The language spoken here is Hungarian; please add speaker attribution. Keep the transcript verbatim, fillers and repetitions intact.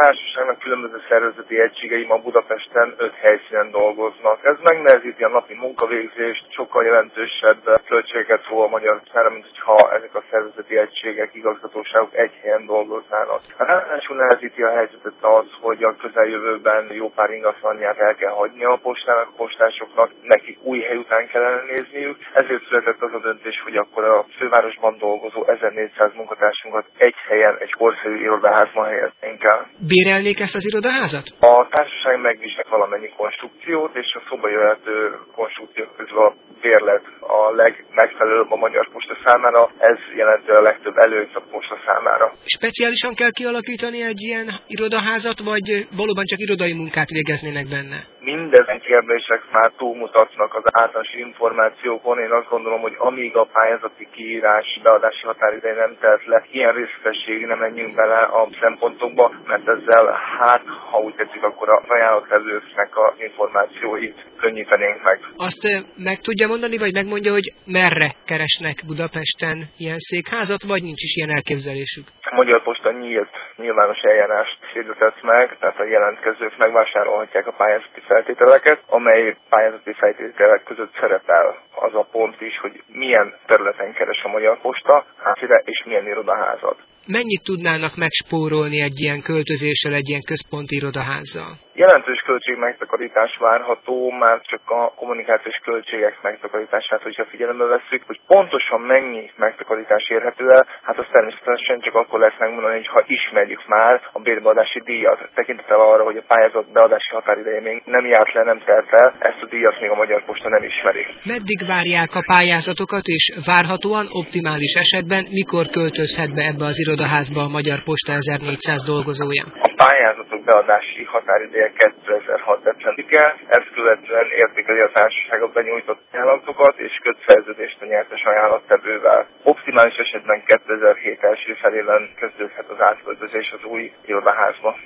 Speaker 1: társaságnak különböző szervezeti egységei ma Budapesten öt helyszínen dolgoznak. Ez megnehezíti a napi munkavégzést, sokkal jelentősebb költségeket szól a magyar szára, mint hogyha ezek a szervezeti egységek, igazgatóságok egy helyen dolgoznának. Ráadásul nehezíti a helyzetet az, hogy a közeljövőben jó pár ingatlanját el kell hagyni a postának, a postásoknak, nekik új hely után kellene nézniük. Ezért született az a döntés, hogy akkor a fővárosban dolgozó ezernégyszáz munkatársunkat egy helyen, egy korszerű irodaházban helyeznénk el.
Speaker 2: Bérelnék ezt az irodaházat?
Speaker 1: A társaság megvizsgált valamennyi konstrukciót, és a szóba jöhető konstrukciók közül a bérlet a legmegfelelőbb a Magyar Posta számára, ez jelenti a legtöbb előnyt a posta számára.
Speaker 2: Speciálisan kell kialakítani egy ilyen irodaházat, vagy valóban csak irodai munkát végeznének benne?
Speaker 1: Mindezen kérdések már túlmutatnak az általános információkon. Én azt gondolom, hogy amíg a pályázati kiírás beadási határideje nem telt le, ilyen részletességig nem menjünk bele a szempontokba, mert ezzel, hát, ha úgy tetszik, akkor a ajánlattevőknek az információit könnyítenénk meg.
Speaker 2: Azt meg tudja mondani, vagy megmondja, hogy merre keresnek Budapesten ilyen székházat, vagy nincs is ilyen elképzelésük?
Speaker 1: A Magyar Posta nyílt, nyilvános eljárást hirdetett meg, tehát a jelentkezők megvásárolhatják a pályázati feltételeket, amely pályázati feltételek között szerepel az a pont is, hogy milyen területen keres a Magyar Posta, hátire és milyen irodaházat.
Speaker 2: Mennyit tudnának megspórolni egy ilyen költözéssel, egy ilyen központi irodaházzal?
Speaker 1: Jelentős költség megtakarítás várható, már csak a kommunikációs költségek megtakarítását, hogyha figyelembe vesszük, hogy pontosan mennyi megtakarítás érhető el, hát az természetesen csak akkor lesz megmondani, hogy ha ismerjük már a bérbeadási díjat. Tekintettel arra, hogy a pályázat beadási határideje még nem járt le, nem telt el, ezt a díjat még a Magyar Posta nem ismeri.
Speaker 2: Meddig várják a pályázatokat, és várhatóan optimális esetben mikor költözhet be ebbe az irodaházba a Magyar Posta ezernégyszáz dolgozója?
Speaker 1: A pályázatok beadási határideje kétezer-hat decemberike, ezt követően értékeli a társaság a benyújtott ajánlatokat, és köt szerződést a nyertes ajánlattevővel. Optimális esetben kétezer-hét első felében kezdődhet az átköltözés az új irodaházba.